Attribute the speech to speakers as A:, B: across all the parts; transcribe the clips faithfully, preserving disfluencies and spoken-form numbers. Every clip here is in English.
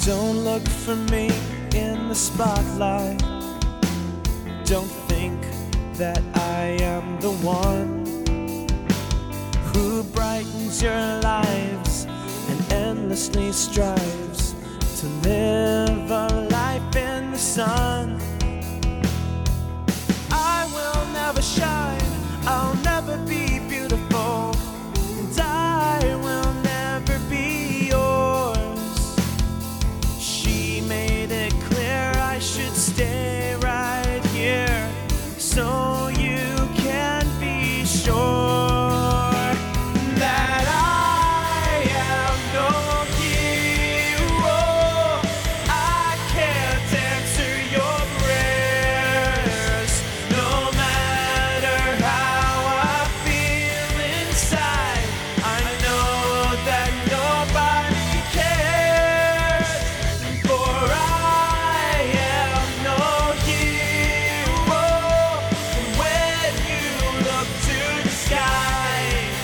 A: Don't look for me in the spotlight. Don't think that I am the one who brightens your lives and endlessly strives to live a life in the sun. I will never shine, I'll never be beautiful, and I will never be yours. She made it clear I should stay right here, so you can be sure that I am no hero. I can't answer your prayers, no matter how I feel inside. I know that nobody cares, for I am no hero. When you look to the sky,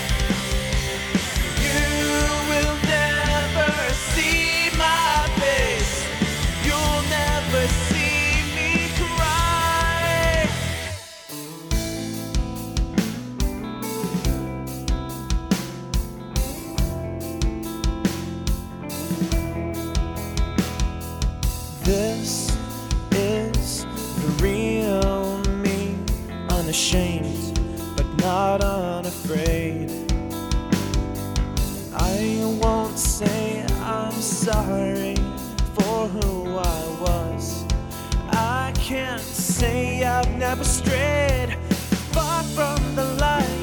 A: you will never see my face. You'll never see me cry. This is the real me, unashamed but not unafraid. I won't say I'm sorry for who I was. I can't say I've never strayed far from the light.